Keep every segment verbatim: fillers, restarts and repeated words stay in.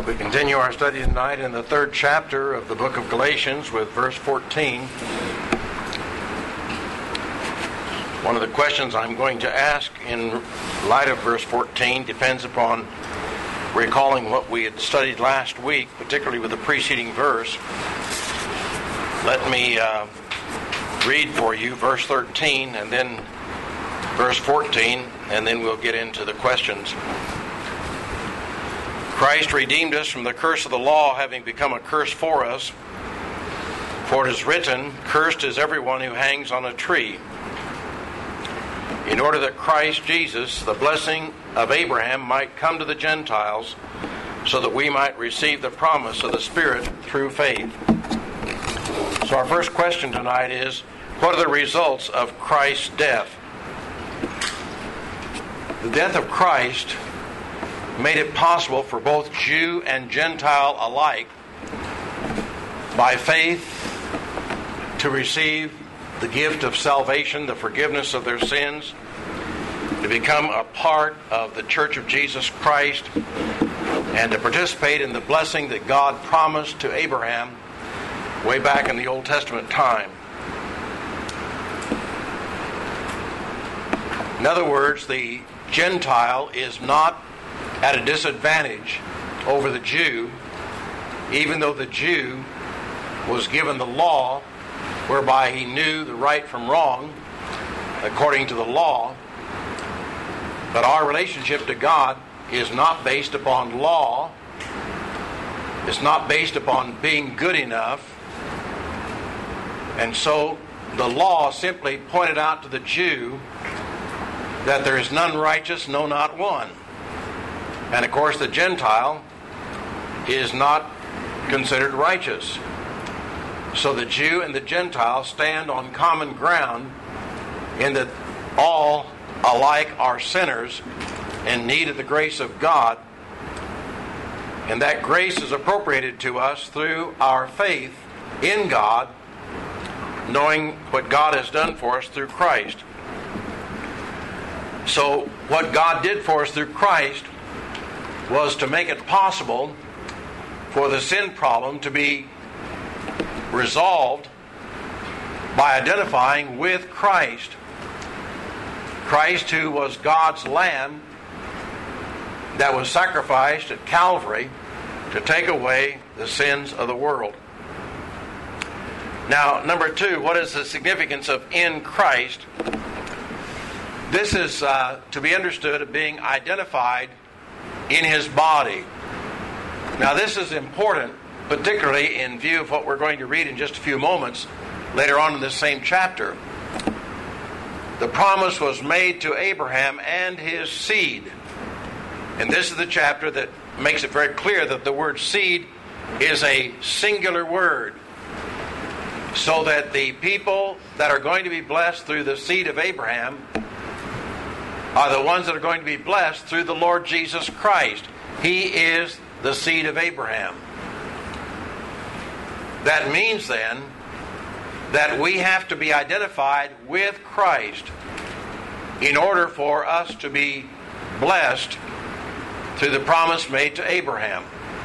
We continue our study tonight in the third chapter of the book of Galatians with verse fourteen. One of the questions I'm going to ask in light of verse fourteen depends upon recalling what we had studied last week, particularly with the preceding verse. Let me uh, read for you verse thirteen and then verse fourteen, and then we'll get into the questions. Christ redeemed us from the curse of the law, having become a curse for us. For it is written, "Cursed is everyone who hangs on a tree," in order that Christ Jesus, the blessing of Abraham, might come to the Gentiles, so that we might receive the promise of the Spirit through faith. So our first question tonight is, what are the results of Christ's death? The death of Christ made it possible for both Jew and Gentile alike, by faith, to receive the gift of salvation, the forgiveness of their sins, to become a part of the Church of Jesus Christ, and to participate in the blessing that God promised to Abraham way back in the Old Testament time. In other words, the Gentile is not at a disadvantage over the Jew, even though the Jew was given the law whereby he knew the right from wrong according to the law. But our relationship to God is not based upon law. It's not based upon being good enough. And so the law simply pointed out to the Jew that there is none righteous, no, not one. And of course the Gentile is not considered righteous. So the Jew and the Gentile stand on common ground in that all alike are sinners in need of the grace of God. And that grace is appropriated to us through our faith in God, knowing what God has done for us through Christ. So what God did for us through Christ was to make it possible for the sin problem to be resolved by identifying with Christ. Christ, who was God's Lamb that was sacrificed at Calvary to take away the sins of the world. Now, number two, what is the significance of in Christ? This is uh, to be understood of being identified in His body. Now this is important, particularly in view of what we're going to read in just a few moments later on in this same chapter. The promise was made to Abraham and his seed. And this is the chapter that makes it very clear that the word seed is a singular word, so that the people that are going to be blessed through the seed of Abraham are the ones that are going to be blessed through the Lord Jesus Christ. He is the seed of Abraham. That means then that we have to be identified with Christ in order for us to be blessed through the promise made to Abraham.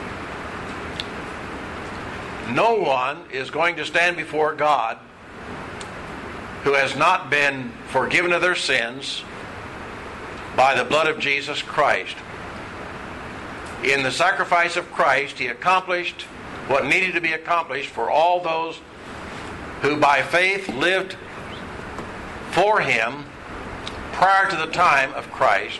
No one is going to stand before God who has not been forgiven of their sins by the blood of Jesus Christ. In the sacrifice of Christ, He accomplished what needed to be accomplished for all those who by faith lived for Him prior to the time of Christ.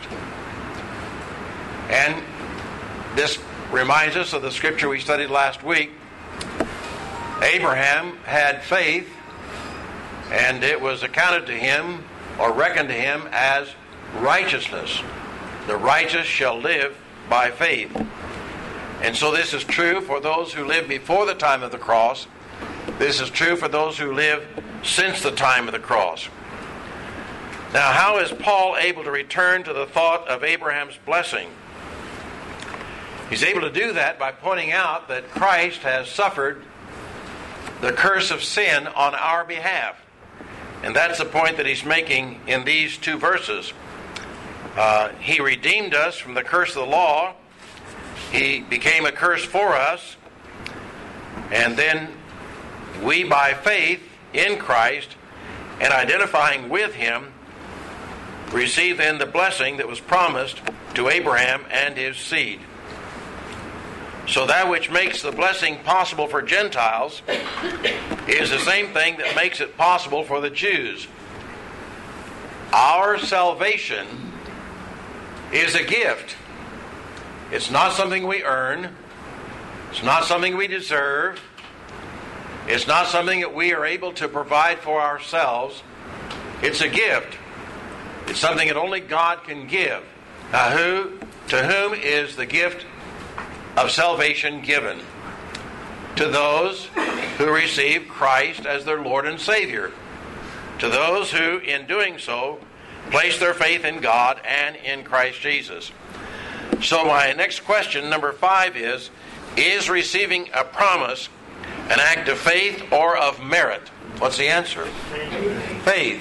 And this reminds us of the scripture we studied last week. Abraham had faith, and it was accounted to him or reckoned to him as righteousness. The righteous shall live by faith. And so this is true for those who live before the time of the cross. This is true for those who live since the time of the cross. Now, how is Paul able to return to the thought of Abraham's blessing? He's able to do that by pointing out that Christ has suffered the curse of sin on our behalf. And that's the point that he's making in these two verses. Uh, he redeemed us from the curse of the law, He became a curse for us, and then we, by faith in Christ and identifying with Him, receive then the blessing that was promised to Abraham and his seed. So that which makes the blessing possible for Gentiles is the same thing that makes it possible for the Jews. Our salvation is a gift. It's not something we earn. It's not something we deserve. It's not something that we are able to provide for ourselves. It's a gift. It's something that only God can give. Now, who, to whom is the gift of salvation given? To those who receive Christ as their Lord and Savior. To those who, in doing so, place their faith in God and in Christ Jesus. So my next question, number five, is, is receiving a promise an act of faith or of merit? What's the answer? Faith.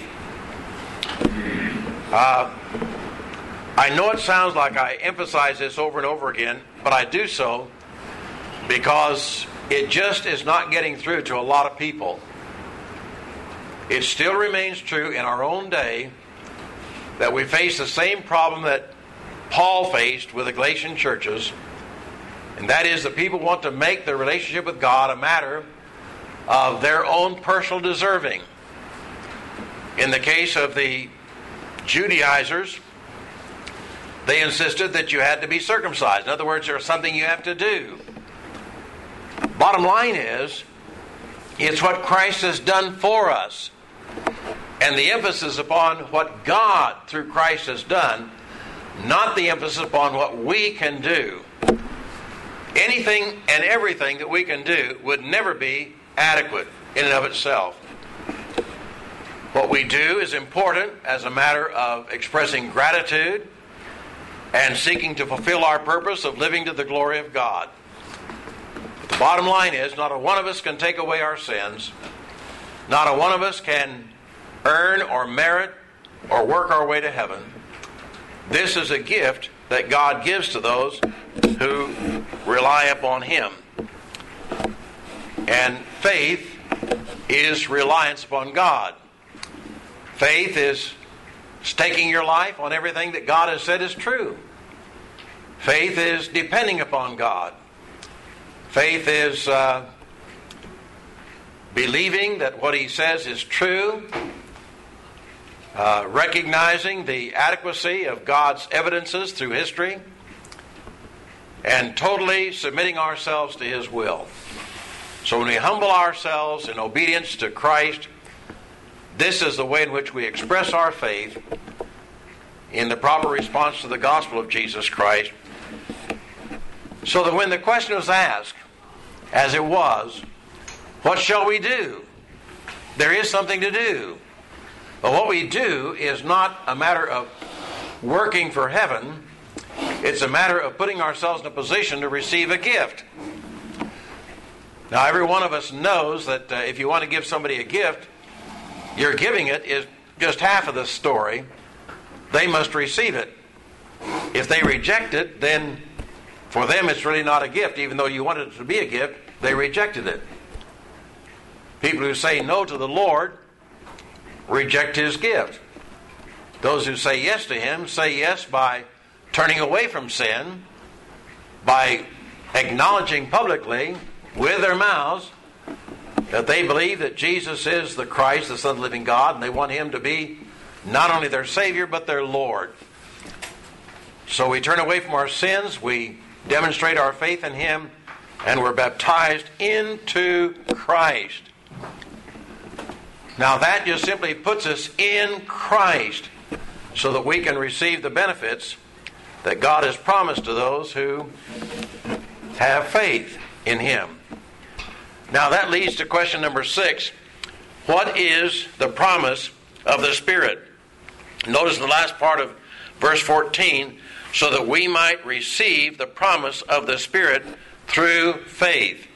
Uh, I know it sounds like I emphasize this over and over again, but I do so because it just is not getting through to a lot of people. It still remains true in our own day that we face the same problem that Paul faced with the Galatian churches, and that is that people want to make their relationship with God a matter of their own personal deserving. In the case of the Judaizers, they insisted that you had to be circumcised. In other words, there's something you have to do. Bottom line is, it's what Christ has done for us. And the emphasis upon what God through Christ has done, not the emphasis upon what we can do. Anything and everything that we can do would never be adequate in and of itself. What we do is important as a matter of expressing gratitude and seeking to fulfill our purpose of living to the glory of God. But the bottom line is, not a one of us can take away our sins. Not a one of us can earn or merit or work our way to heaven. This is a gift that God gives to those who rely upon Him. And faith is reliance upon God. Faith is staking your life on everything that God has said is true. Faith is depending upon God. Faith is uh, believing that what He says is true, uh, recognizing the adequacy of God's evidences through history, and totally submitting ourselves to His will. So when we humble ourselves in obedience to Christ, this is the way in which we express our faith in the proper response to the gospel of Jesus Christ. So that when the question was asked, as it was, what shall we do? There is something to do. But what we do is not a matter of working for heaven. It's a matter of putting ourselves in a position to receive a gift. Now, every one of us knows that uh, if you want to give somebody a gift, your giving it is just half of the story. They must receive it. If they reject it, then for them it's really not a gift. Even though you wanted it to be a gift, they rejected it. People who say no to the Lord reject His gift. Those who say yes to Him say yes by turning away from sin, by acknowledging publicly with their mouths that they believe that Jesus is the Christ, the Son of the living God, and they want Him to be not only their Savior, but their Lord. So we turn away from our sins, we demonstrate our faith in Him, and we're baptized into Christ. Now that just simply puts us in Christ so that we can receive the benefits that God has promised to those who have faith in Him. Now that leads to question number six. What is the promise of the Spirit? Notice the last part of verse fourteen, so that we might receive the promise of the Spirit through faith.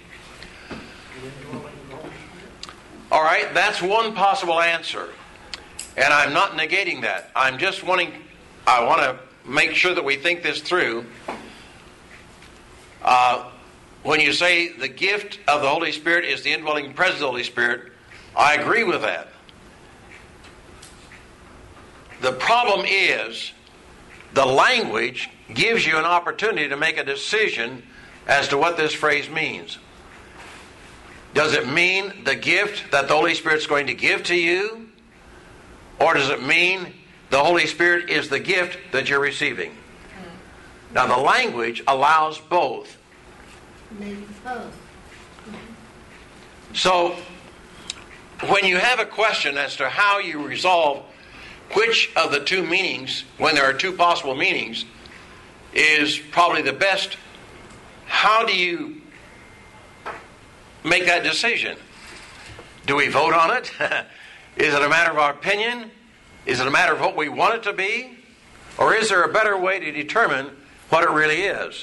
All right, that's one possible answer. And I'm not negating that. I'm just wanting, I want to make sure that we think this through. Uh, when you say the gift of the Holy Spirit is the indwelling presence of the Holy Spirit, I agree with that. The problem is the language gives you an opportunity to make a decision as to what this phrase means. Does it mean the gift that the Holy Spirit's going to give to you? Or does it mean the Holy Spirit is the gift that you're receiving? Now the language allows both. Maybe both. So when you have a question as to how you resolve which of the two meanings, when there are two possible meanings, is probably the best, how do you make that decision? Do we vote on it? Is it a matter of our opinion? Is it a matter of what we want it to be? Or is there a better way to determine what it really is?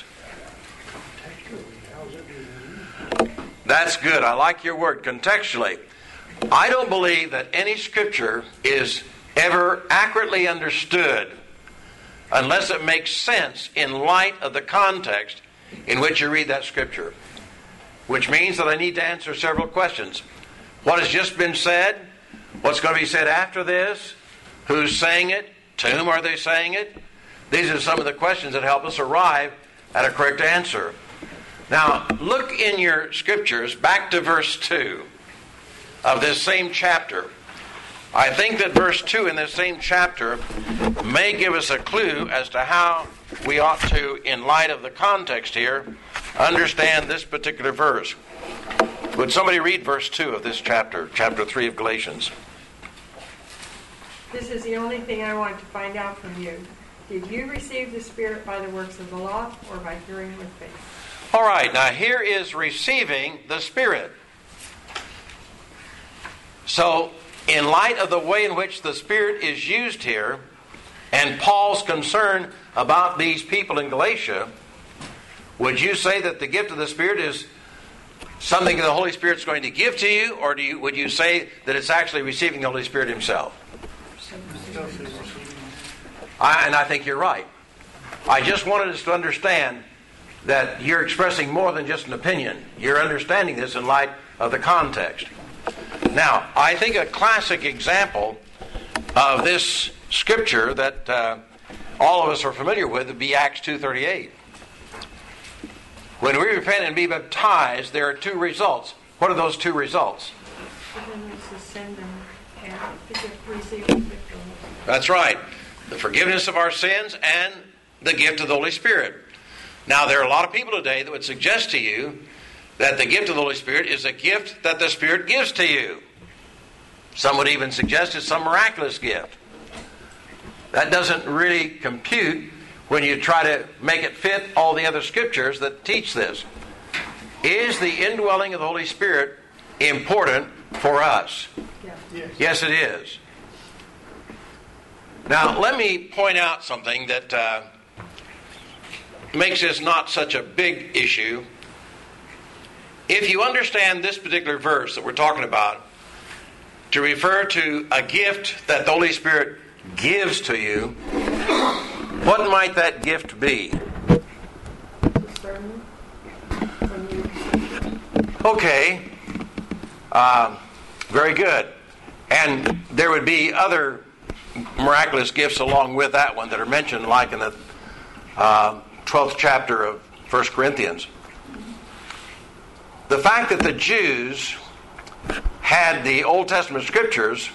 That's good. I like your word, contextually. I don't believe that any scripture is ever accurately understood unless it makes sense in light of the context in which you read that scripture. Which means that I need to answer several questions. What has just been said? What's going to be said after this? Who's saying it? To whom are they saying it? These are some of the questions that help us arrive at a correct answer. Now, look in your scriptures back to verse two of this same chapter. I think that verse two in this same chapter may give us a clue as to how we ought to, in light of the context here, understand this particular verse. Would somebody read verse two of this chapter, chapter three of Galatians? This is the only thing I want to find out from you. Did you receive the Spirit by the works of the law or by hearing with faith? All right, now here is receiving the Spirit. So, in light of the way in which the Spirit is used here, and Paul's concern about these people in Galatia, would you say that the gift of the Spirit is something the Holy Spirit's going to give to you, or do you, would you say that it's actually receiving the Holy Spirit Himself? I, and I think you're right. I just wanted us to understand that you're expressing more than just an opinion. You're understanding this in light of the context. Now, I think a classic example of this scripture that uh, all of us are familiar with would be Acts two thirty-eight. When we repent and be baptized, there are two results. What are those two results? That's right. The forgiveness of our sins and the gift of the Holy Spirit. Now, there are a lot of people today that would suggest to you that the gift of the Holy Spirit is a gift that the Spirit gives to you. Some would even suggest it's some miraculous gift. That doesn't really compute when you try to make it fit all the other scriptures that teach this. Is the indwelling of the Holy Spirit important for us? Yes, yes it is. Now, let me point out something that uh, makes this not such a big issue. If you understand this particular verse that we're talking about to refer to a gift that the Holy Spirit gives to you, what might that gift be? Okay. Uh, very good. And there would be other miraculous gifts along with that one that are mentioned, like in the uh, twelfth chapter of First Corinthians. The fact that the Jews had the Old Testament scriptures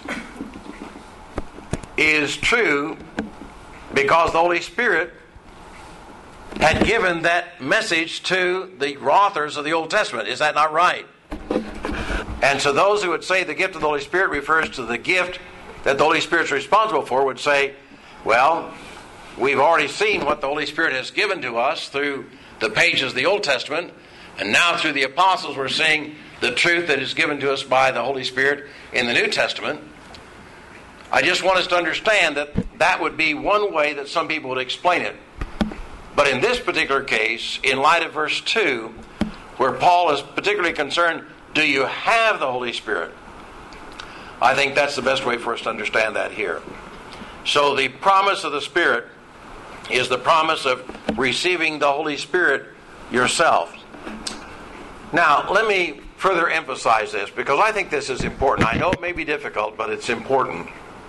is true because the Holy Spirit had given that message to the authors of the Old Testament. Is that not right? And so those who would say the gift of the Holy Spirit refers to the gift that the Holy Spirit's responsible for would say, well, we've already seen what the Holy Spirit has given to us through the pages of the Old Testament, and now through the apostles we're seeing the truth that is given to us by the Holy Spirit in the New Testament. I just want us to understand that that would be one way that some people would explain it. But in this particular case, in light of verse two, where Paul is particularly concerned, do you have the Holy Spirit? I think that's the best way for us to understand that here. So the promise of the Spirit is the promise of receiving the Holy Spirit yourself. Now, let me further emphasize this, because I think this is important. I know it may be difficult, but it's important.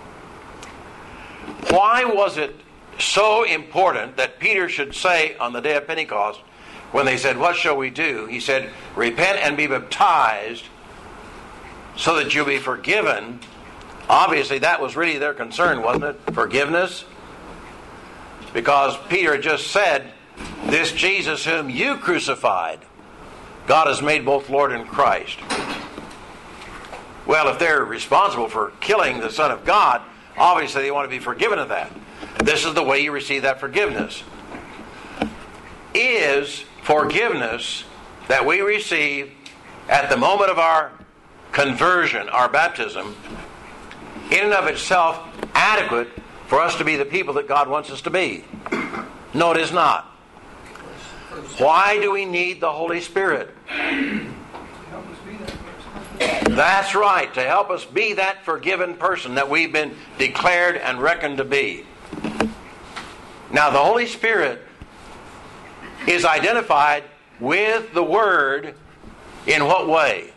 Why was it so important that Peter should say on the day of Pentecost, when they said, "What shall we do?" He said, "Repent and be baptized so that you'll be forgiven." Obviously, that was really their concern, wasn't it? Forgiveness. Because Peter just said, "This Jesus whom you crucified, God has made both Lord and Christ." Well, if they're responsible for killing the Son of God, obviously they want to be forgiven of that. This is the way you receive that forgiveness. Is forgiveness that we receive at the moment of our conversion, our baptism, in and of itself adequate for us to be the people that God wants us to be? No, it is not. Why do we need the Holy Spirit? That's right, to help us be that forgiven person that we've been declared and reckoned to be. Now, the Holy Spirit is identified with the Word in what way?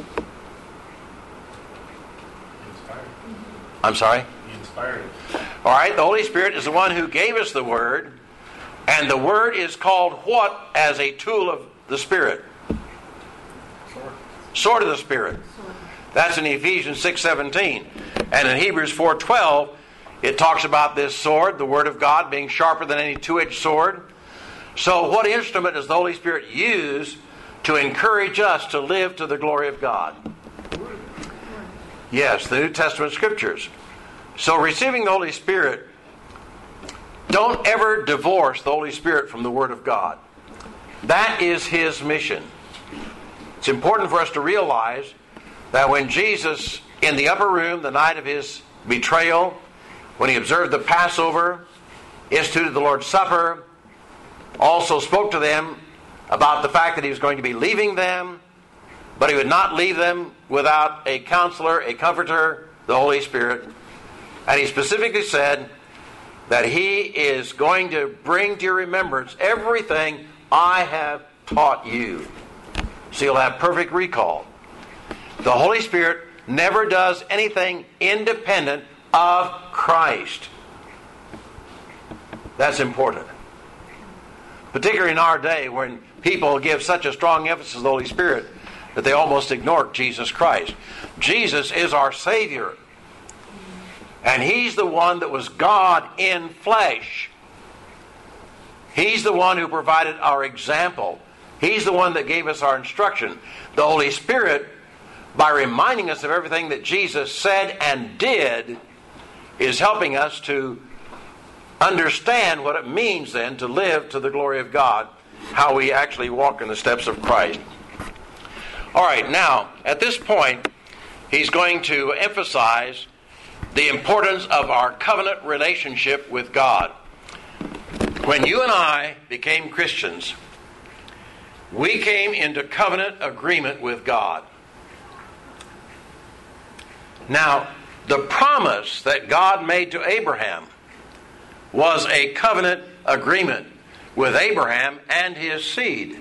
Inspired. I'm sorry? He inspired it. All right, the Holy Spirit is the one who gave us the Word, and the Word is called what as a tool of the Spirit? Sword. Sword of the Spirit. That's in Ephesians six seventeen. And in Hebrews four twelve, it talks about this sword, the Word of God, being sharper than any two-edged sword. So what instrument does the Holy Spirit use to encourage us to live to the glory of God? Yes, the New Testament Scriptures. So receiving the Holy Spirit, don't ever divorce the Holy Spirit from the Word of God. That is His mission. It's important for us to realize that when Jesus, in the upper room, the night of His betrayal, when He observed the Passover, instituted the Lord's Supper, also spoke to them about the fact that He was going to be leaving them, but He would not leave them without a counselor, a comforter, the Holy Spirit. And He specifically said that He is going to bring to your remembrance everything I have taught you. So you'll have perfect recall. The Holy Spirit never does anything independent of Christ. That's important. Particularly in our day when people give such a strong emphasis to the Holy Spirit that they almost ignore Jesus Christ. Jesus is our Savior. And He's the one that was God in flesh. He's the one who provided our example. He's the one that gave us our instruction. The Holy Spirit, by reminding us of everything that Jesus said and did, is helping us to understand what it means then to live to the glory of God, how we actually walk in the steps of Christ. All right, now, at this point, he's going to emphasize the importance of our covenant relationship with God. When you and I became Christians, we came into covenant agreement with God. Now, the promise that God made to Abraham was a covenant agreement with Abraham and his seed.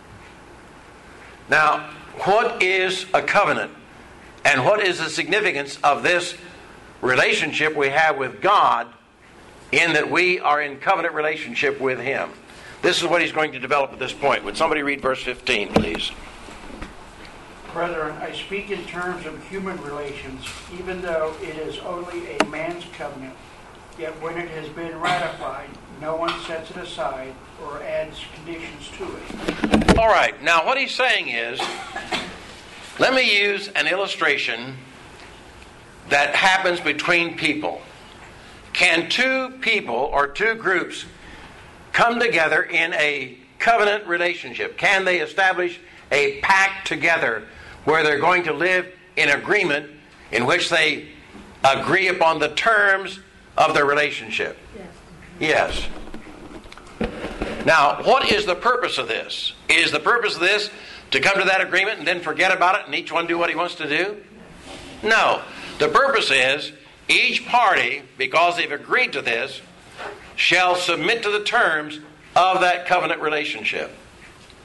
Now, what is a covenant? And what is the significance of this relationship we have with God in that we are in covenant relationship with Him? This is what he's going to develop at this point. Would somebody read verse fifteen, please? Brethren, I speak in terms of human relations, even though it is only a man's covenant. Yet when it has been ratified, no one sets it aside or adds conditions to it. All right. Now what he's saying is, let me use an illustration that happens between people. Can two people or two groups come together in a covenant relationship? Can they establish a pact together where they're going to live in agreement in which they agree upon the terms of their relationship? Yes. Yes. Now, what is the purpose of this? Is the purpose of this to come to that agreement and then forget about it and each one do what he wants to do? No. The purpose is each party, because they've agreed to this, shall submit to the terms of that covenant relationship.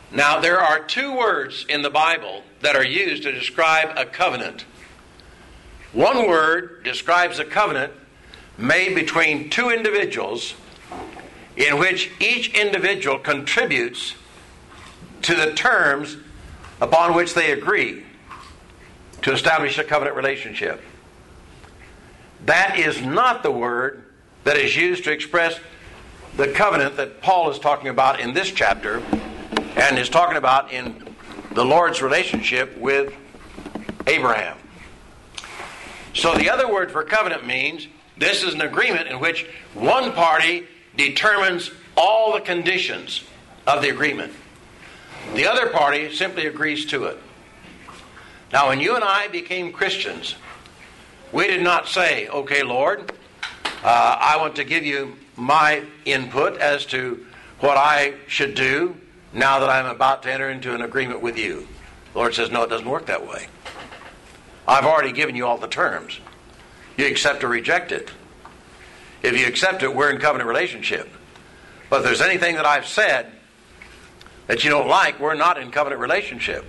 Now, there are two words in the Bible that are used to describe a covenant. One word describes a covenant made between two individuals in which each individual contributes to the terms upon which they agree to establish a covenant relationship. That is not the word that is used to express the covenant that Paul is talking about in this chapter and is talking about in the Lord's relationship with Abraham. So the other word for covenant means this is an agreement in which one party determines all the conditions of the agreement. The other party simply agrees to it. Now, when you and I became Christians, we did not say, okay, Lord, uh, I want to give you my input as to what I should do now that I'm about to enter into an agreement with you. The Lord says, no, it doesn't work that way. I've already given you all the terms. You accept or reject it. If you accept it, we're in covenant relationship. But if there's anything that I've said that you don't like, we're not in covenant relationship.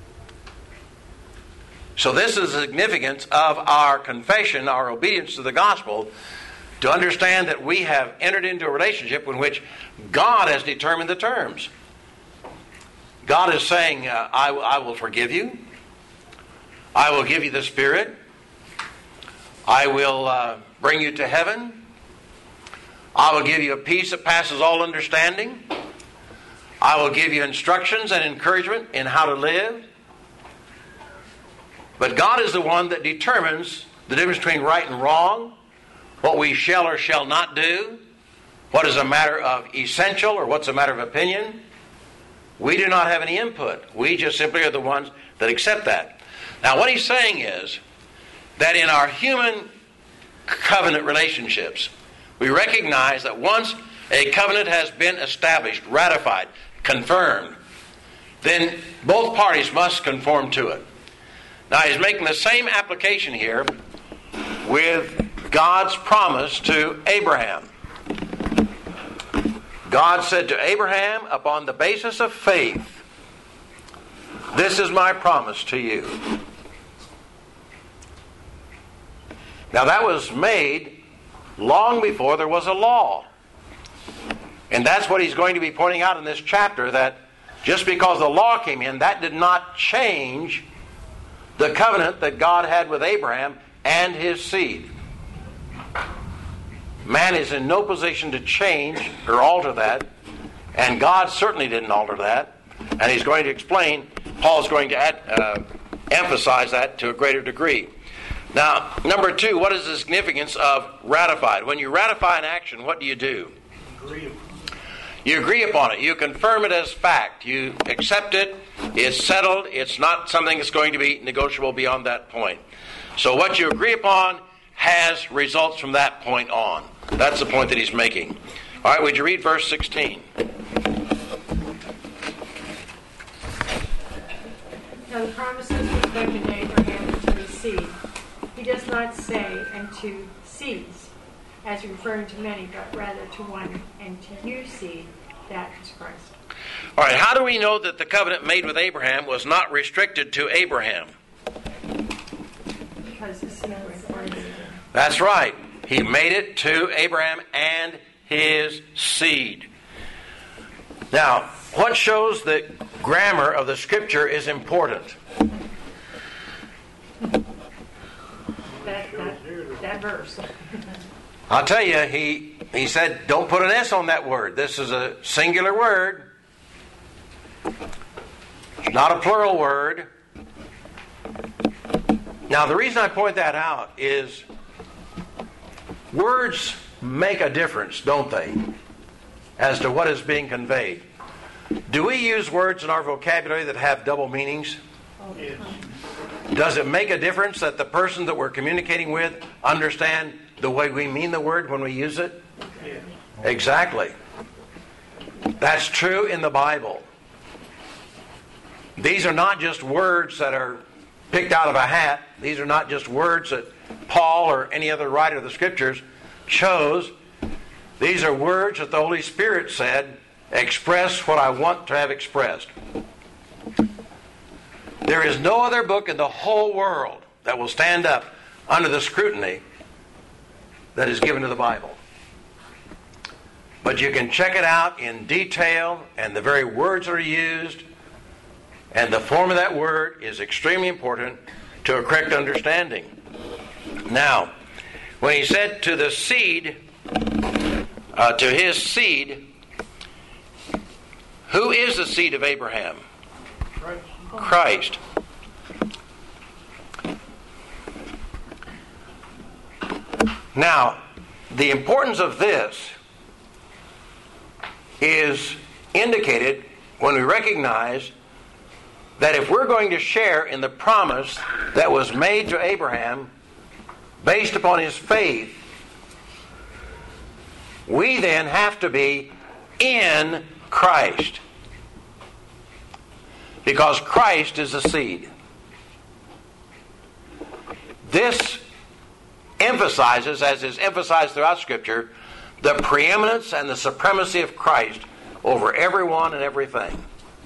So this is the significance of our confession, our obedience to the gospel, to understand that we have entered into a relationship in which God has determined the terms. God is saying, uh, I, I will forgive you. I will give you the Spirit. I will uh, bring you to heaven. I will give you a peace that passes all understanding. I will give you instructions and encouragement in how to live. But God is the one that determines the difference between right and wrong, what we shall or shall not do, what is a matter of essential or what's a matter of opinion. We do not have any input. We just simply are the ones that accept that. Now, what he's saying is that in our human covenant relationships, we recognize that once a covenant has been established, ratified, confirmed, then both parties must conform to it. Now, he's making the same application here with God's promise to Abraham. God said to Abraham, upon the basis of faith, this is my promise to you. Now, that was made long before there was a law. And that's what he's going to be pointing out in this chapter, that just because the law came in, that did not change the covenant that God had with Abraham and his seed. Man is in no position to change or alter that, and God certainly didn't alter that. And he's going to explain, Paul's going to add, uh, emphasize that to a greater degree. Now, number two, what is the significance of ratified? When you ratify an action, what do you do? Agree. You agree upon it. You confirm it as fact. You accept it. It's settled. It's not something that's going to be negotiable beyond that point. So what you agree upon has results from that point on. That's the point that he's making. All right, would you read verse sixteen? Now the promises were spoken to Abraham and to his seed. He does not say, and to seeds, as referring to many, but rather to one, and to you seed, that is Christ. All right, how do we know that the covenant made with Abraham was not restricted to Abraham? Because the seed was born. That's right. He made it to Abraham and his seed. Now, what shows that grammar of the Scripture is important? That, that, that verse. I'll tell you, he, he said, don't put an S on that word. This is a singular word. It's not a plural word. Now, the reason I point that out is words make a difference, don't they, as to what is being conveyed. Do we use words in our vocabulary that have double meanings? Yes. Does it make a difference that the person that we're communicating with understand the way we mean the word when we use it? Yes. Exactly. That's true in the Bible. These are not just words that are picked out of a hat. These are not just words that Paul or any other writer of the Scriptures chose. These are words that the Holy Spirit said express what I want to have expressed. There is no other book in the whole world that will stand up under the scrutiny that is given to the Bible. But you can check it out in detail, and the very words that are used, and the form of that word is extremely important to a correct understanding. Now, when he said to the seed, uh, to his seed, who is the seed of Abraham? Christ. Christ. Now, the importance of this is indicated when we recognize that if we're going to share in the promise that was made to Abraham based upon his faith, we then have to be in Christ. Because Christ is the seed. This emphasizes, as is emphasized throughout Scripture, the preeminence and the supremacy of Christ over everyone and everything.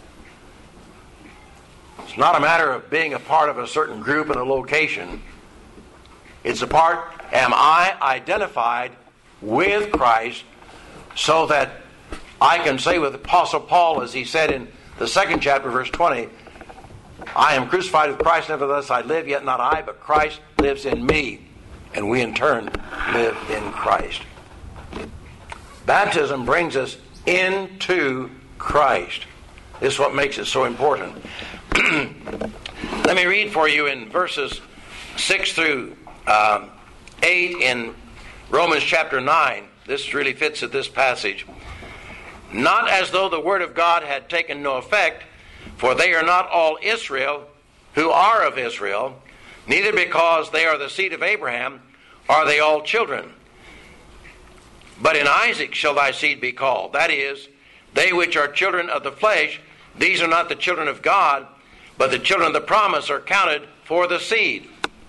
It's not a matter of being a part of a certain group in a location. It's a part, am I identified with Christ so that I can say with Apostle Paul, as he said in the second chapter, verse twenty, I am crucified with Christ, nevertheless I live, yet not I, but Christ lives in me. And we in turn live in Christ. Baptism brings us into Christ. This is what makes it so important. Let me read for you in verses six through um, eight in Romans chapter nine. This really fits at this passage. Not as though the word of God had taken no effect, for they are not all Israel who are of Israel, neither because they are the seed of Abraham are they all children. But in Isaac shall thy seed be called. That is, they which are children of the flesh, these are not the children of God, but the children of the promise are counted for the seed.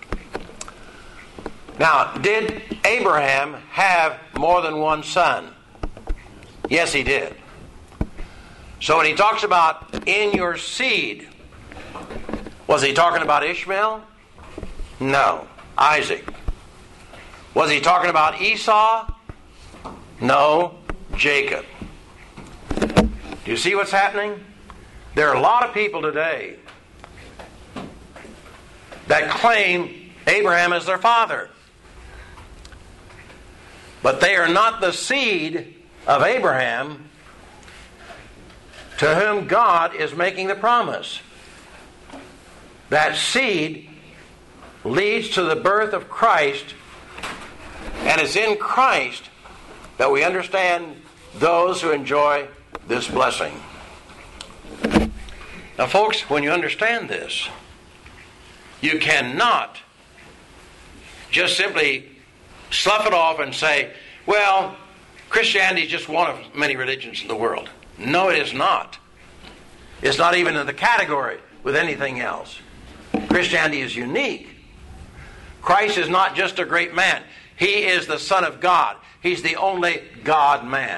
Now, did Abraham have more than one son? Yes, he did. So when he talks about in your seed, was he talking about Ishmael? No. Isaac. Was he talking about Esau? No. Jacob. Do you see what's happening? There are a lot of people today that claim Abraham as their father. But they are not the seed of Abraham to whom God is making the promise. That seed leads to the birth of Christ, and it's in Christ that we understand those who enjoy this blessing. Now, folks, when you understand this, you cannot just simply slough it off and say, well, Christianity is just one of many religions in the world. No, it is not. It's not even in the category with anything else. Christianity is unique. Christ is not just a great man. He is the Son of God. He's the only God-man.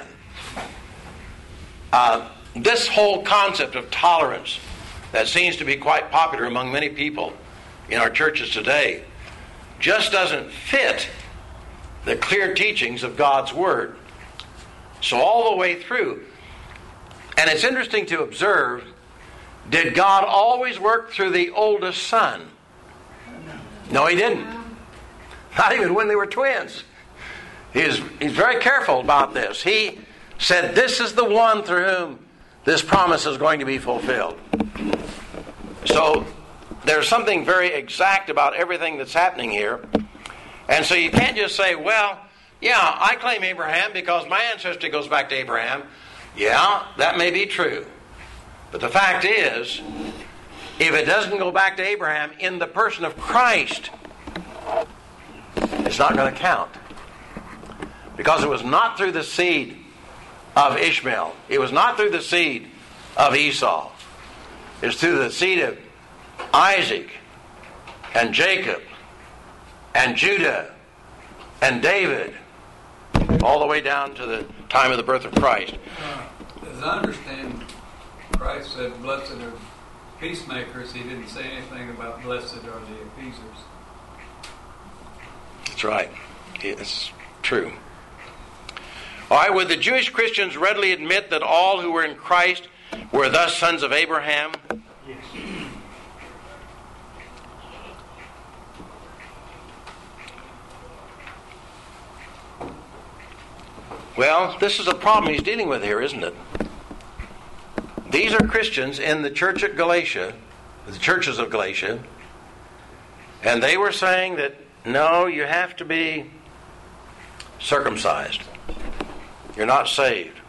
Uh, this whole concept of tolerance that seems to be quite popular among many people in our churches today just doesn't fit the clear teachings of God's Word. So all the way through, and it's interesting to observe, did God always work through the oldest son? No, He didn't. Not even when they were twins. He's, he's very careful about this. He said, this is the one through whom this promise is going to be fulfilled. So there's something very exact about everything that's happening here. And so you can't just say, well, yeah, I claim Abraham because my ancestry goes back to Abraham. Yeah, that may be true. But the fact is, if it doesn't go back to Abraham in the person of Christ, it's not going to count. Because it was not through the seed of Ishmael. It was not through the seed of Esau. It's through the seed of Isaac and Jacob and Judah and David, all the way down to the time of the birth of Christ. Uh, As I understand, Christ said, blessed are peacemakers. He didn't say anything about blessed are the appeasers. That's right. It's true. All right, would the Jewish Christians readily admit that all who were in Christ were thus sons of Abraham? Yes. Well, this is a problem he's dealing with here, isn't it? These are Christians in the church at Galatia, the churches of Galatia, and they were saying that, no, you have to be circumcised. You're not saved.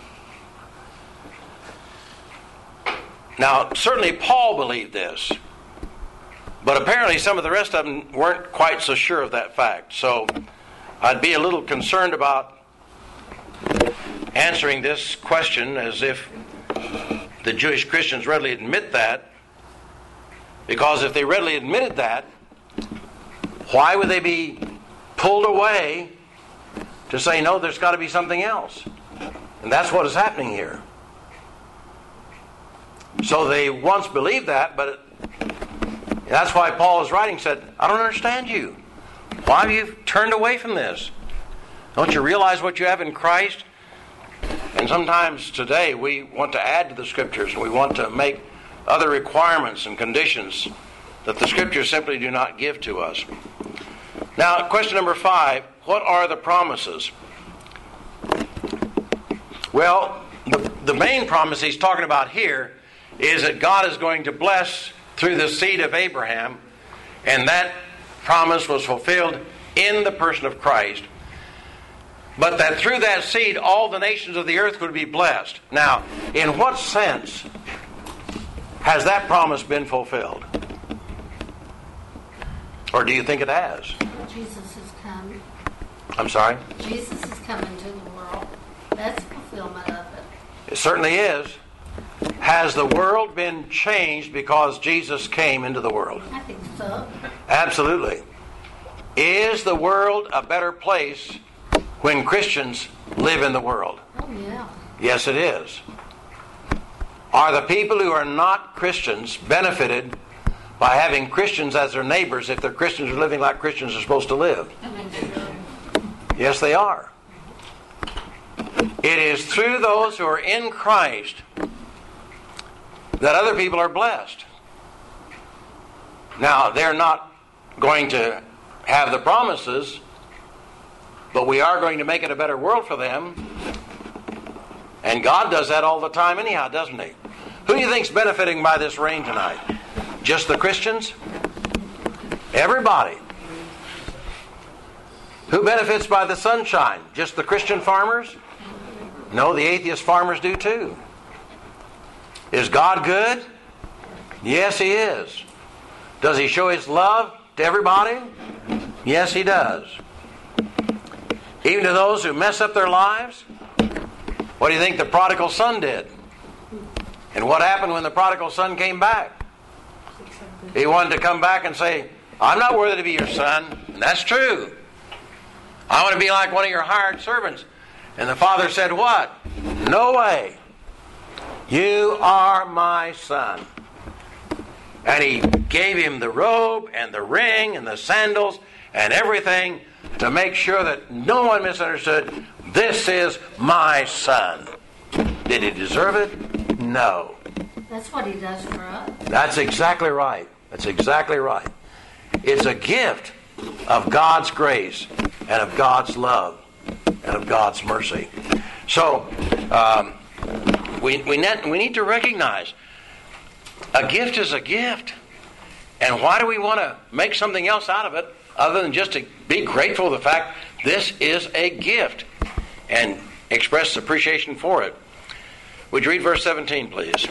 Now, certainly Paul believed this, but apparently some of the rest of them weren't quite so sure of that fact. So I'd be a little concerned about answering this question as if the Jewish Christians readily admit that, because if they readily admitted that, why would they be pulled away to say, no, there's got to be something else? And that's what is happening here. So they once believed that, but that's why Paul is writing, said, I don't understand you. Why have you turned away from this? Don't you realize what you have in Christ? And sometimes today we want to add to the Scriptures, and we want to make other requirements and conditions that the Scriptures simply do not give to us. Now, question number five, what are the promises? Well, the, the main promise he's talking about here is that God is going to bless through the seed of Abraham, and that promise was fulfilled in the person of Christ. But that through that seed, all the nations of the earth would be blessed. Now, in what sense has that promise been fulfilled? Or do you think it has? Jesus has come. I'm sorry? Jesus has come into the world. That's fulfillment of it. It certainly is. Has the world been changed because Jesus came into the world? I think so. Absolutely. Is the world a better place when Christians live in the world? Oh, yeah. Yes, it is. Are the people who are not Christians benefited by having Christians as their neighbors if their Christians are living like Christians are supposed to live? Yes, they are. It is through those who are in Christ that other people are blessed. Now, they're not going to have the promises, but we are going to make it a better world for them. And God does that all the time anyhow, doesn't He? Who do you think's benefiting by this rain tonight? Just the Christians? Everybody. Who benefits by the sunshine? Just the Christian farmers? No, the atheist farmers do too. Is God good? Yes, He is. Does He show His love to everybody? Yes, He does. Even to those who mess up their lives? What do you think the prodigal son did? And what happened when the prodigal son came back? He wanted to come back and say, I'm not worthy to be your son. And that's true. I want to be like one of your hired servants. And the father said, what? No way. You are my son. And he gave him the robe and the ring and the sandals and everything to make sure that no one misunderstood, this is my son. Did he deserve it? No. That's what He does for us. That's exactly right. That's exactly right. It's a gift of God's grace and of God's love and of God's mercy. So, um, we, we, net, we need to recognize a gift is a gift. And why do we want to make something else out of it other than just to be grateful for the fact this is a gift and express appreciation for it? Would you read verse seventeen, please?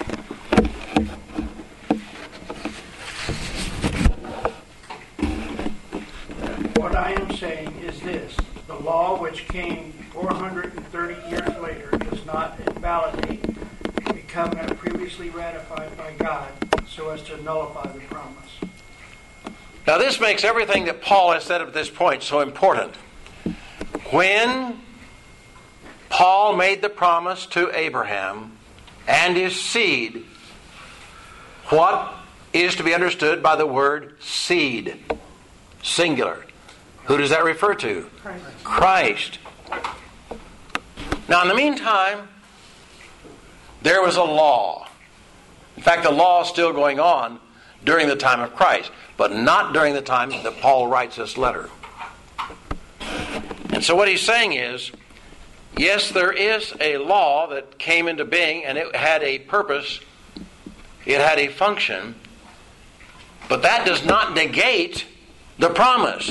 What I am saying is this: the law which came four hundred thirty years later does not invalidate a covenant previously ratified by God so as to nullify the promise. Now this makes everything that Paul has said at this point so important. When Paul made the promise to Abraham and his seed. What is to be understood by the word seed? Singular. Who does that refer to? Christ. Christ. Now, in the meantime, there was a law. In fact, the law is still going on during the time of Christ, but not during the time that Paul writes this letter. And so what he's saying is, yes, there is a law that came into being, and it had a purpose, it had a function, but that does not negate the promise.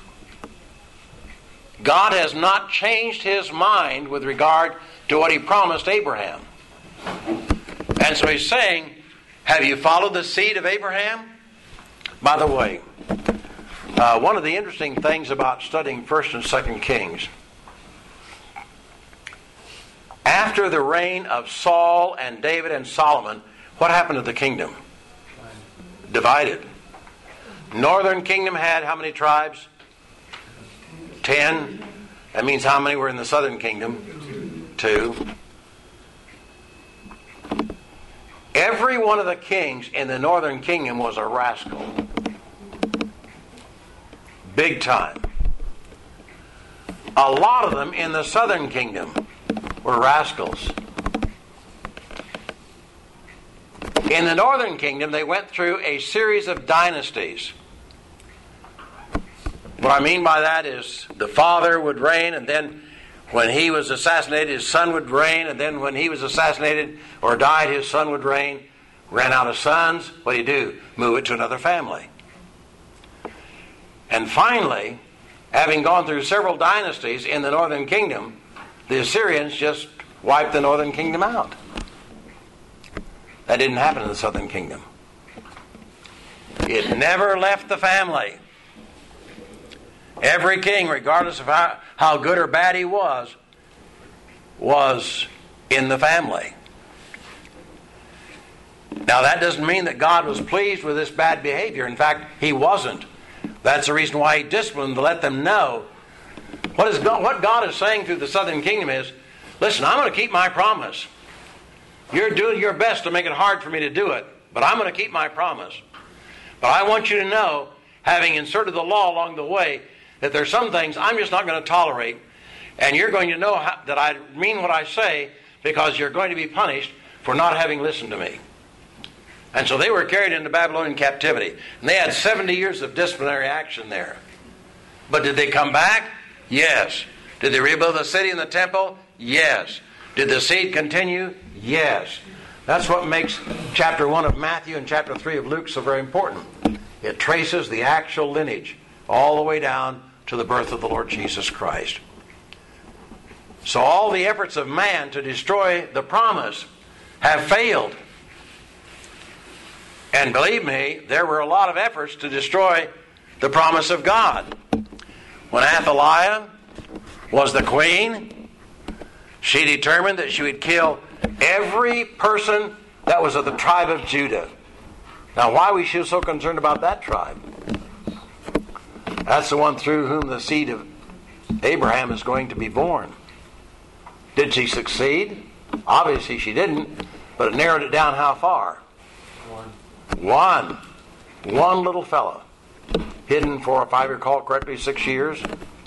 God has not changed his mind with regard to what he promised Abraham. And so he's saying, have you followed the seed of Abraham? By the way, uh, one of the interesting things about studying First and Second Kings, after the reign of Saul and David and Solomon, what happened to the kingdom? Divided. Northern kingdom had how many tribes? Ten. That means how many were in the southern kingdom? Two. Every one of the kings in the northern kingdom was a rascal. Big time. A lot of them in the southern kingdom were rascals. In the northern kingdom, they went through a series of dynasties. What I mean by that is the father would reign, and then when he was assassinated, his son would reign, and then when he was assassinated or died, his son would reign. Ran out of sons, what do you do? Move it to another family. And finally, having gone through several dynasties in the northern kingdom, the Assyrians just wiped the northern kingdom out. That didn't happen in the southern kingdom. It never left the family. Every king, regardless of how, how good or bad he was, was in the family. Now, that doesn't mean that God was pleased with this bad behavior. In fact, he wasn't. That's the reason why he disciplined, to let them know. What, is God, what God is saying through the southern kingdom is, listen, I'm going to keep my promise. You're doing your best to make it hard for me to do it, but I'm going to keep my promise. But I want you to know, having inserted the law along the way, that there's some things I'm just not going to tolerate, and you're going to know how, that I mean what I say, because you're going to be punished for not having listened to me. And so they were carried into Babylonian captivity, and they had seventy years of disciplinary action there. But did they come back? Yes. Did they rebuild the city and the temple? Yes. Did the seed continue? Yes. That's what makes chapter one of Matthew and chapter three of Luke so very important. It traces the actual lineage all the way down to the birth of the Lord Jesus Christ. So all the efforts of man to destroy the promise have failed. And believe me, there were a lot of efforts to destroy the promise of God. When Athaliah was the queen, she determined that she would kill every person that was of the tribe of Judah. Now, why was she so concerned about that tribe? That's the one through whom the seed of Abraham is going to be born. Did she succeed? Obviously she didn't, but it narrowed it down how far? One. One. One little fellow. Hidden for, if I recall correctly, six years.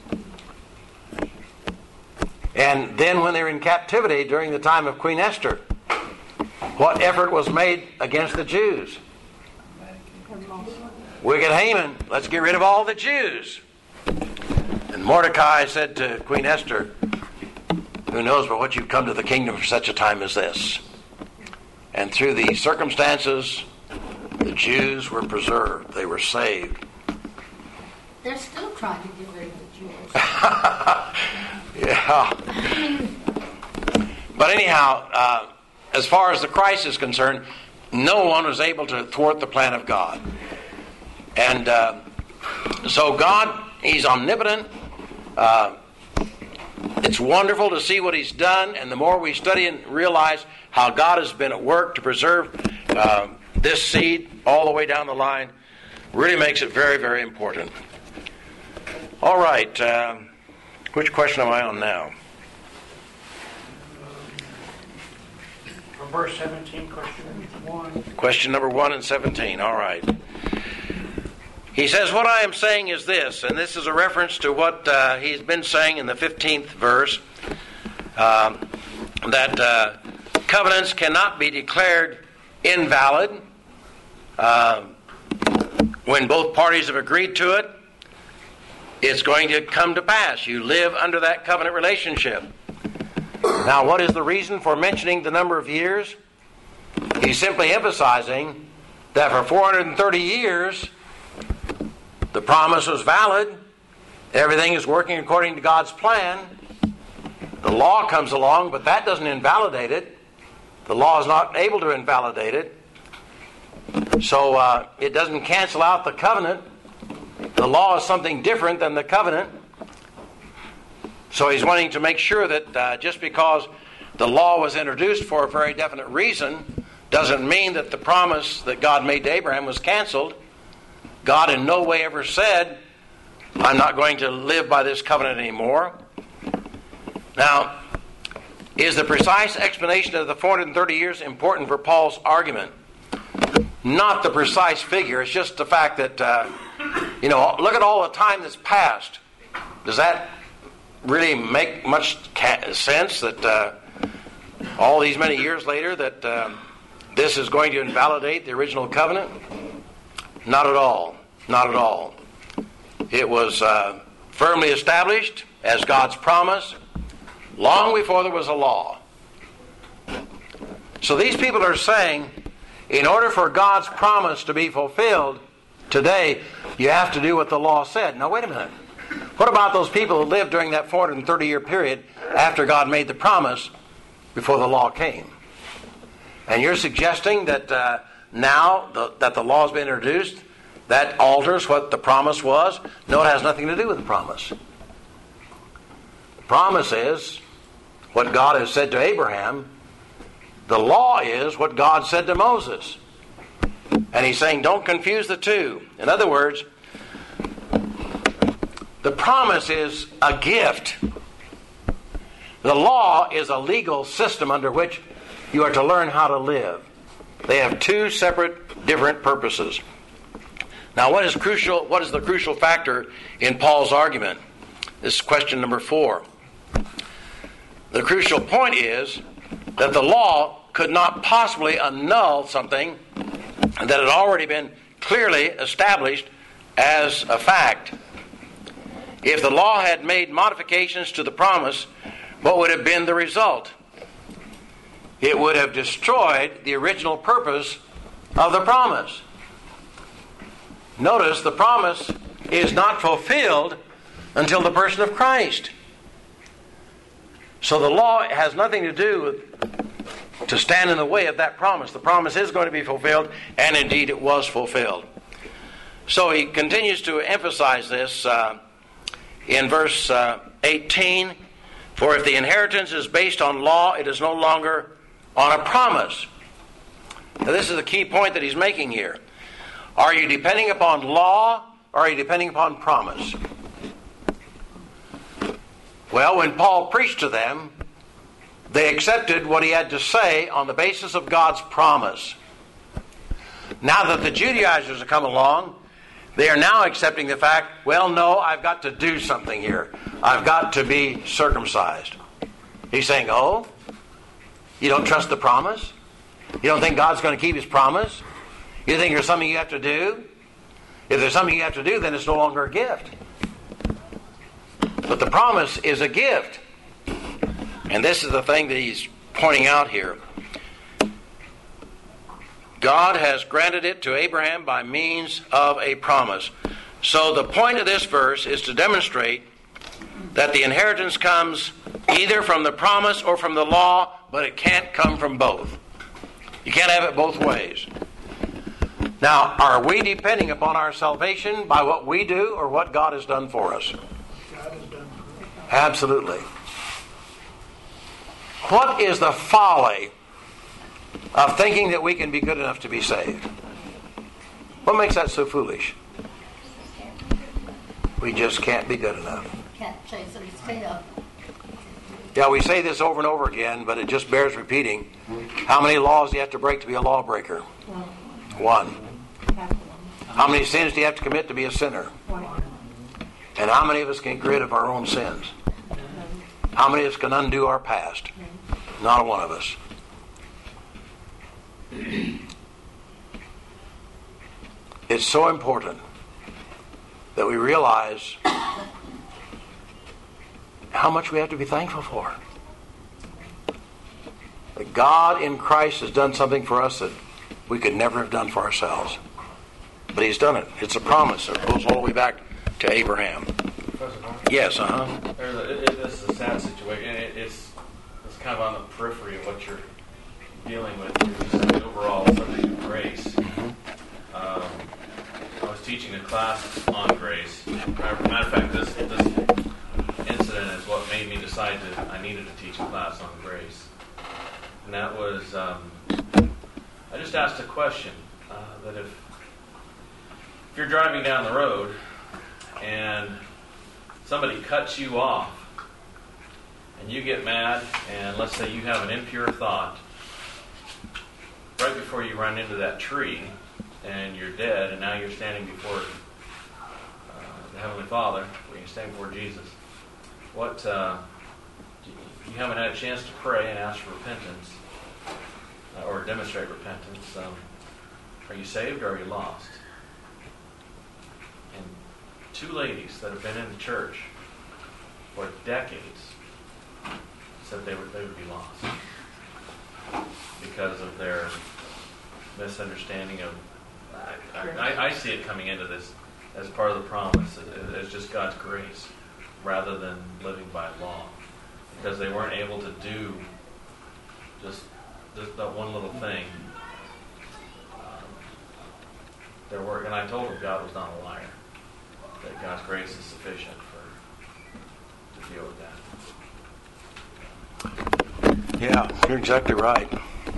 And then when they were in captivity during the time of Queen Esther, what effort was made against the Jews? Wicked Haman, let's get rid of all the Jews. And Mordecai said to Queen Esther, who knows but what you've come to the kingdom for such a time as this? And through these circumstances, the Jews were preserved. They were saved. They're still trying to get rid of the Jews. Yeah. But anyhow, uh, as far as the Christ is concerned, no one was able to thwart the plan of God. And uh, so God, He's omnipotent. Uh, it's wonderful to see what He's done, and the more we study and realize how God has been at work to preserve uh, this seed all the way down the line, really makes it very, very important. All right. Uh, which question am I on now? verse seventeen, question one. Question number one and seventeen. All right. He says, what I am saying is this, and this is a reference to what uh, he's been saying in the fifteenth verse, um, that uh, covenants cannot be declared invalid uh, when both parties have agreed to it. It's going to come to pass. You live under that covenant relationship. Now, what is the reason for mentioning the number of years? He's simply emphasizing that for four hundred thirty years, the promise was valid. Everything is working according to God's plan. The law comes along, but that doesn't invalidate it. The law is not able to invalidate it. So uh, it doesn't cancel out the covenant. The law is something different than the covenant. So he's wanting to make sure that uh, just because the law was introduced for a very definite reason doesn't mean that the promise that God made to Abraham was canceled. God in no way ever said, I'm not going to live by this covenant anymore. Now, is the precise explanation of the four hundred thirty years important for Paul's argument? Not the precise figure. It's just the fact that, uh, you know, look at all the time that's passed. Does that really make much ca- sense that uh, all these many years later that uh, this is going to invalidate the original covenant? Not at all. Not at all. It was uh, firmly established as God's promise long before there was a law. So these people are saying, in order for God's promise to be fulfilled today, you have to do what the law said. Now, wait a minute. What about those people who lived during that four hundred thirty year period after God made the promise before the law came? And you're suggesting that uh, now the, that the law has been introduced, that alters what the promise was? No, it has nothing to do with the promise. The promise is what God has said to Abraham. The law is what God said to Moses. And he's saying, don't confuse the two. In other words, the promise is a gift. The law is a legal system under which you are to learn how to live. They have two separate, different purposes. Now, what is crucial? What is the crucial factor in Paul's argument? This is question number four. The crucial point is that the law could not possibly annul something that had already been clearly established as a fact. If the law had made modifications to the promise, what would have been the result? It would have destroyed the original purpose of the promise. Notice the promise is not fulfilled until the person of Christ. So the law has nothing to do with to stand in the way of that promise. The promise is going to be fulfilled, and indeed it was fulfilled. So he continues to emphasize this uh, in verse uh, eighteen. For if the inheritance is based on law, it is no longer on a promise. Now this is the key point that he's making here. Are you depending upon law, or are you depending upon promise? Well, when Paul preached to them, they accepted what he had to say on the basis of God's promise. Now that the Judaizers have come along, they are now accepting the fact, well, no, I've got to do something here. I've got to be circumcised. He's saying, oh, you don't trust the promise? You don't think God's going to keep his promise? You think there's something you have to do? If there's something you have to do, then it's no longer a gift. But the promise is a gift. And this is the thing that he's pointing out here. God has granted it to Abraham by means of a promise. So the point of this verse is to demonstrate that the inheritance comes either from the promise or from the law, but it can't come from both. You can't have it both ways. Now, are we depending upon our salvation by what we do or what God has done for us? God has done for us. Absolutely. What is the folly of thinking that we can be good enough to be saved? What makes that so foolish? We just can't be good enough. Can't chase his tail. Yeah, we say this over and over again, but it just bears repeating. How many laws do you have to break to be a lawbreaker? One. How many sins do you have to commit to be a sinner? And how many of us can get rid of our own sins? How many of us can undo our past? Not one of us. It's so important that we realize how much we have to be thankful for. That God in Christ has done something for us that we could never have done for ourselves. But He's done it. It's a promise. It goes all the way back to Abraham. Yes, uh-huh. There's a, it, it, this is a sad situation. It, it's it's kind of on the periphery of what you're dealing with. It's just the overall subject of grace. Mm-hmm. Um, I was teaching a class on grace. Matter of fact, this this incident is what made me decide that I needed to teach a class on grace. And that was, um, I just asked a question uh, that if if you're driving down the road and somebody cuts you off, and you get mad, and let's say you have an impure thought, right before you run into that tree, and you're dead, and now you're standing before uh, the Heavenly Father, you're standing before Jesus, what, uh, you haven't had a chance to pray and ask for repentance, uh, or demonstrate repentance, um, are you saved or are you lost? And two ladies that have been in the church for decades said they would they would be lost because of their misunderstanding of. I, I, I see it coming into this as part of the promise, as just God's grace, rather than living by law, because they weren't able to do just, just that one little thing. Um, their work, and I told them God was not a liar. That God's grace is sufficient for to deal with that. Yeah, you're exactly right.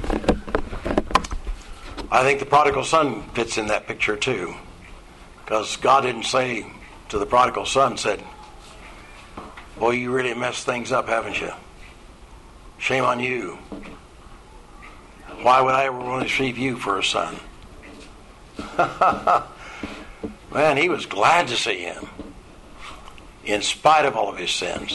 I think the prodigal son fits in that picture too, because God didn't say to the prodigal son, said, "Boy, you really messed things up, haven't you? Shame on you. Why would I ever want to receive you for a son?" Man, he was glad to see him, in spite of all of his sins.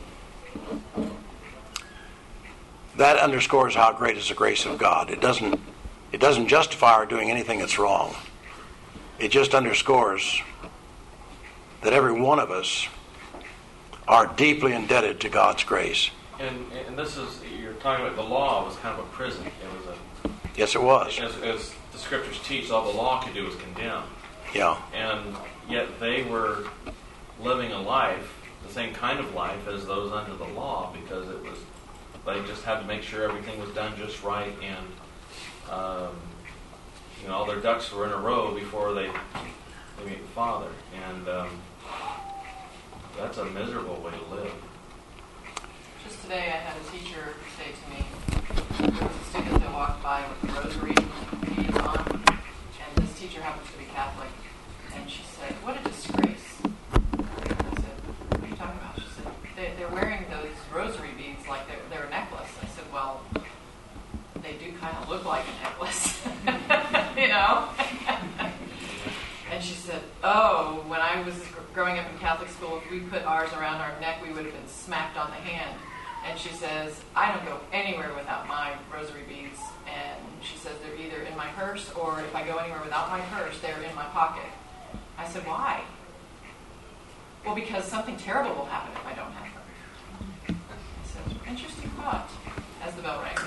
That underscores how great is the grace of God. It doesn't, it doesn't justify our doing anything that's wrong. It just underscores that every one of us are deeply indebted to God's grace. And and this is, you're talking about the law was kind of a prison. It was a. Yes, it was. As, as the scriptures teach, all the law could do was condemn. Yeah. And yet they were living a life, the same kind of life as those under the law, because it was, they just had to make sure everything was done just right, and um, you know, all their ducks were in a row before they, they meet the Father. And um, that's a miserable way to live. Just today I had a teacher say to me, there was a student that walked by with the rosary beads on, and this teacher happens to be Catholic, and she said, "What a disgrace." I said, "What are you talking about?" She said, they, they're wearing those rosary beads like they're, they're a necklace. I said, "Well, they do kind of look like a necklace," you know? And she said, "Oh, when I was growing up in Catholic school, if we put ours around our neck, we would have been smacked on the hand." And she says, "I don't go anywhere without my rosary beads." And she says, "They're either in my purse, or if I go anywhere without my purse, they're in my pocket." I said, "Why?" "Well, because something terrible will happen if I don't have them." I said, "Interesting thought," as the bell rang.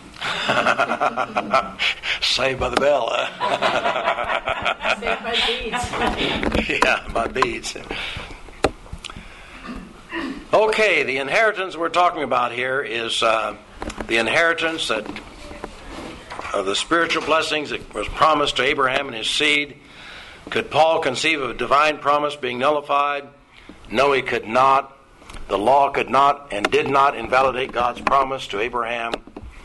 Saved by the bell. Saved by beads. Yeah, by beads. Okay, the inheritance we're talking about here is uh, the inheritance that of the spiritual blessings that was promised to Abraham and his seed. Could Paul conceive of a divine promise being nullified? No, he could not. The law could not and did not invalidate God's promise to Abraham.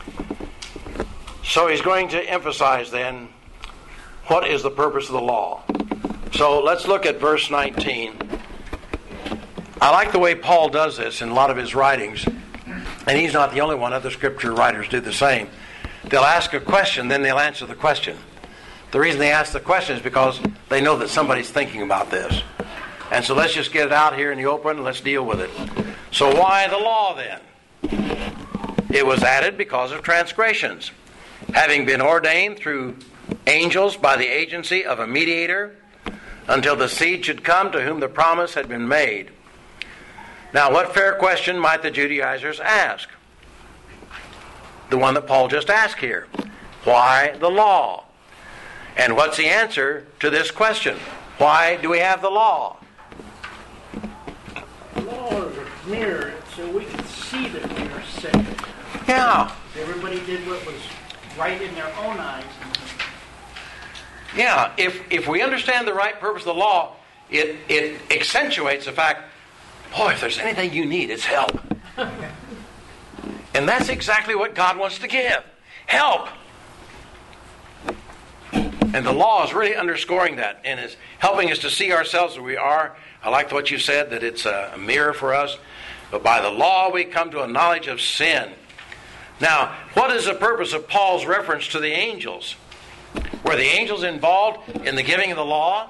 So he's going to emphasize then, what is the purpose of the law? So let's look at verse nineteen. I like the way Paul does this in a lot of his writings. And he's not the only one. Other scripture writers do the same. They'll ask a question, then they'll answer the question. The reason they ask the question is because they know that somebody's thinking about this. And so let's just get it out here in the open and let's deal with it. So why the law then? It was added because of transgressions, having been ordained through angels by the agency of a mediator, until the seed should come to whom the promise had been made. Now, what fair question might the Judaizers ask? The one that Paul just asked here. Why the law? And what's the answer to this question? Why do we have the law? The law is a mirror so we can see that we are saved. Yeah. If everybody did what was right in their own eyes. Yeah, if if we understand the right purpose of the law, it, it accentuates the fact, boy, if there's anything you need, it's help. And that's exactly what God wants to give. Help. And the law is really underscoring that and is helping us to see ourselves as we are. I like what you said, that it's a mirror for us. But by the law we come to a knowledge of sin. Now, what is the purpose of Paul's reference to the angels? Were the angels involved in the giving of the law?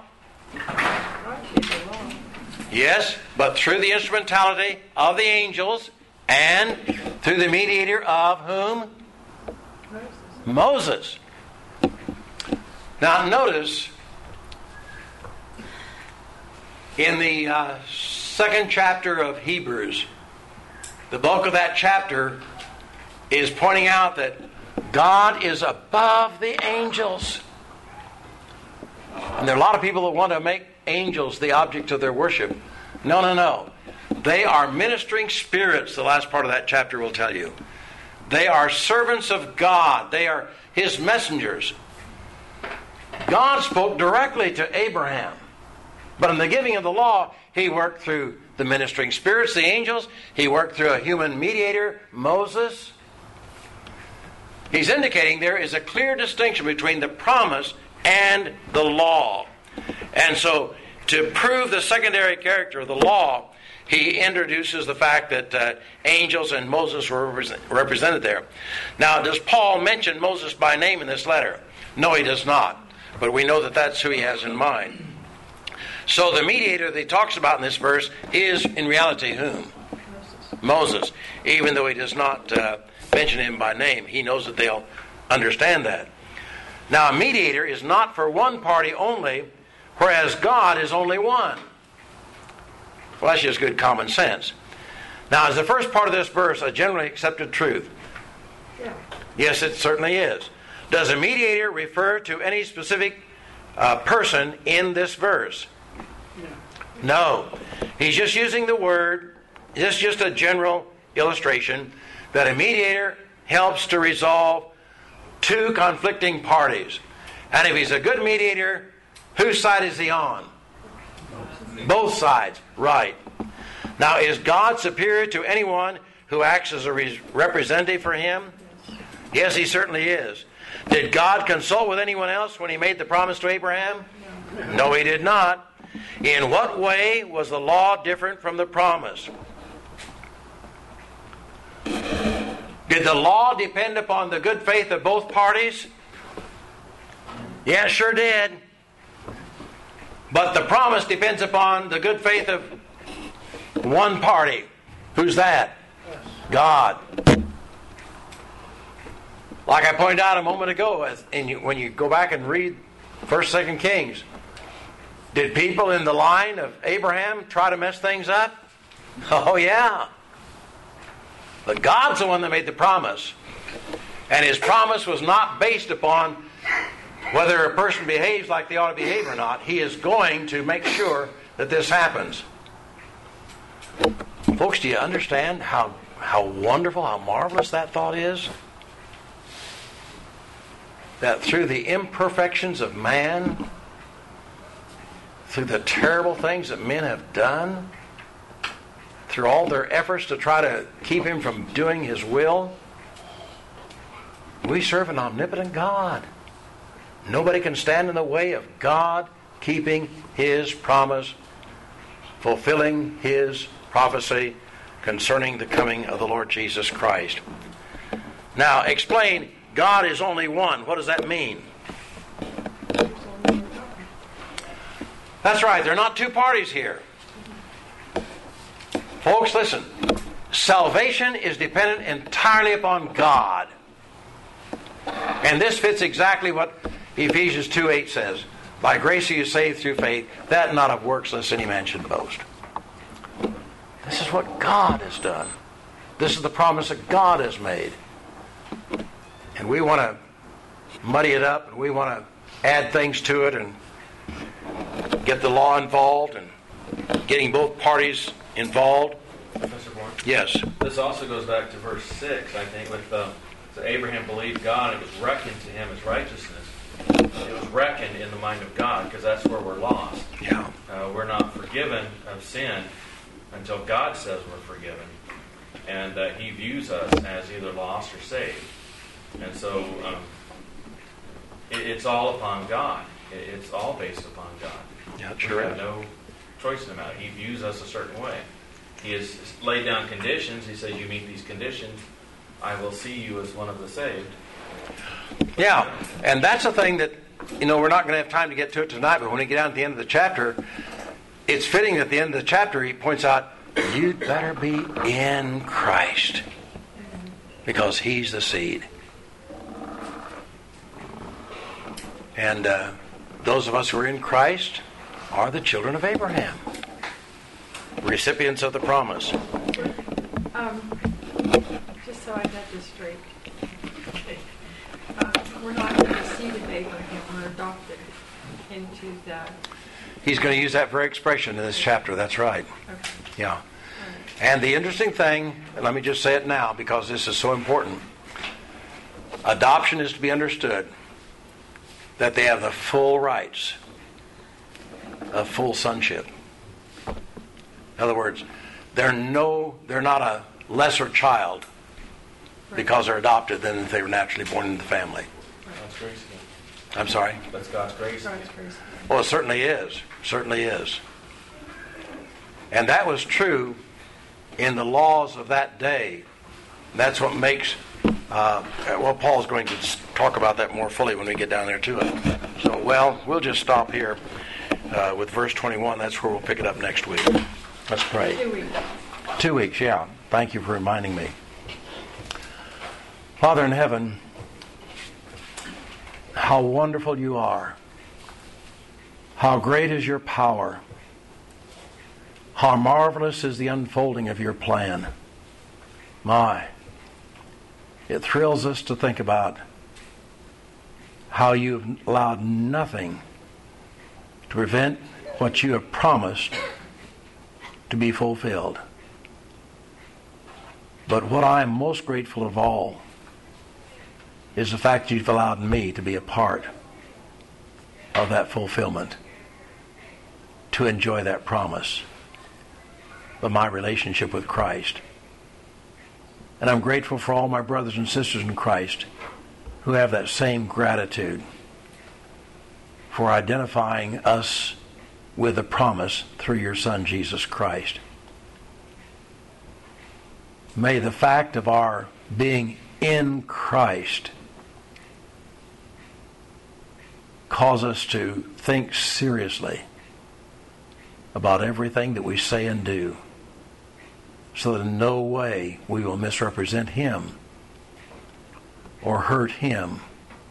Yes, but through the instrumentality of the angels and through the mediator of whom? Moses. Now notice in the uh, second chapter of Hebrews, the bulk of that chapter is pointing out that God is above the angels. And there are a lot of people that want to make angels the object of their worship. No, no, no. They are ministering spirits, the last part of that chapter will tell you. They are servants of God. They are His messengers. God spoke directly to Abraham. But in the giving of the law, He worked through the ministering spirits, the angels. He worked through a human mediator, Moses. He's indicating there is a clear distinction between the promise and the law. And so, to prove the secondary character of the law, he introduces the fact that uh, angels and Moses were represent- represented there. Now, does Paul mention Moses by name in this letter? No, he does not. But we know that that's who he has in mind. So the mediator that he talks about in this verse is in reality whom? Moses. Moses. Even though he does not uh, mention him by name, he knows that they'll understand that. Now, a mediator is not for one party only, whereas God is only one. Well, that's just good common sense. Now, is the first part of this verse a generally accepted truth? Yeah. Yes, it certainly is. Does a mediator refer to any specific uh, person in this verse? Yeah. No. He's just using the word, it's just a general illustration that a mediator helps to resolve two conflicting parties. And if he's a good mediator, whose side is he on? Both sides. Right. Now, is God superior to anyone who acts as a re- representative for Him? Yes, He certainly is. Did God consult with anyone else when He made the promise to Abraham? No, He did not. In what way was the law different from the promise? Did the law depend upon the good faith of both parties? Yeah, it sure did. But the promise depends upon the good faith of one party. Who's that? God. Like I pointed out a moment ago, as, and you, when you go back and read First, Second Kings, did people in the line of Abraham try to mess things up? Oh yeah. But God's the one that made the promise. And His promise was not based upon whether a person behaves like they ought to behave or not. He is going to make sure that this happens. Folks, do you understand how, how wonderful, how marvelous that thought is? That through the imperfections of man, through the terrible things that men have done, through all their efforts to try to keep Him from doing His will, we serve an omnipotent God. Nobody can stand in the way of God keeping His promise, fulfilling His prophecy concerning the coming of the Lord Jesus Christ. Now, explain, God is only one. What does that mean? That's right, there are not two parties here. Folks, listen. Salvation is dependent entirely upon God. And this fits exactly what Ephesians two eight says. By grace are you saved through faith, that not of works, lest any man should boast. This is what God has done. This is the promise that God has made. And we want to muddy it up, and we want to add things to it and get the law involved and getting both parties involved. Professor Bourne? Yes. This also goes back to verse six, I think, with uh, so Abraham believed God, and it was reckoned to him as righteousness. It was reckoned in the mind of God, because that's where we're lost. Yeah. Uh, we're not forgiven of sin until God says we're forgiven. And uh, He views us as either lost or saved. And so um, it, it's all upon God. It, it's all based upon God. Yeah, it sure we have is. no choice in the matter. He views us a certain way. He has laid down conditions. He says, you meet these conditions, I will see you as one of the saved. Yeah, and that's a thing that, you know, we're not going to have time to get to it tonight, but when we get down to the end of the chapter, it's fitting that at the end of the chapter he points out, you'd better be in Christ, because He's the seed. And uh, those of us who are in Christ are the children of Abraham, recipients of the promise. Um, just so I got this straight. Uh, we're not in the seed of Abraham, we're adopted into that. He's going to use that very expression in this chapter, that's right. Okay. Yeah. All right. And the interesting thing, and let me just say it now because this is so important, adoption is to be understood that they have the full rights of full sonship. In other words, they're no, they're not a lesser child because they're adopted than if they were naturally born into the family. God's grace again. I'm sorry? That's God's grace again. God's grace. Well, it certainly is. Certainly is. And that was true in the laws of that day. That's what makes, uh, well, Paul's going to talk about that more fully when we get down there to it. So, well, we'll just stop here uh, with verse twenty-one. That's where we'll pick it up next week. Let's pray. Two weeks. Two weeks, yeah. Thank you for reminding me. Father in heaven, how wonderful you are. How great is your power. How marvelous is the unfolding of your plan. My, it thrills us to think about how you've allowed nothing to prevent what you have promised to be fulfilled. But what I am most grateful of all is the fact that you've allowed me to be a part of that fulfillment, to enjoy that promise of my relationship with Christ. And I'm grateful for all my brothers and sisters in Christ who have that same gratitude for identifying us with the promise through your Son, Jesus Christ. May the fact of our being in Christ cause us to think seriously about everything that we say and do, so that in no way we will misrepresent Him or hurt Him.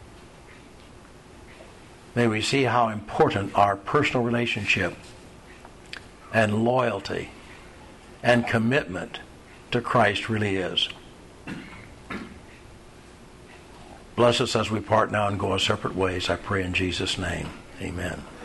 May we see how important our personal relationship and loyalty and commitment to Christ really is. Bless us as we part now and go our separate ways, I pray in Jesus' name. Amen.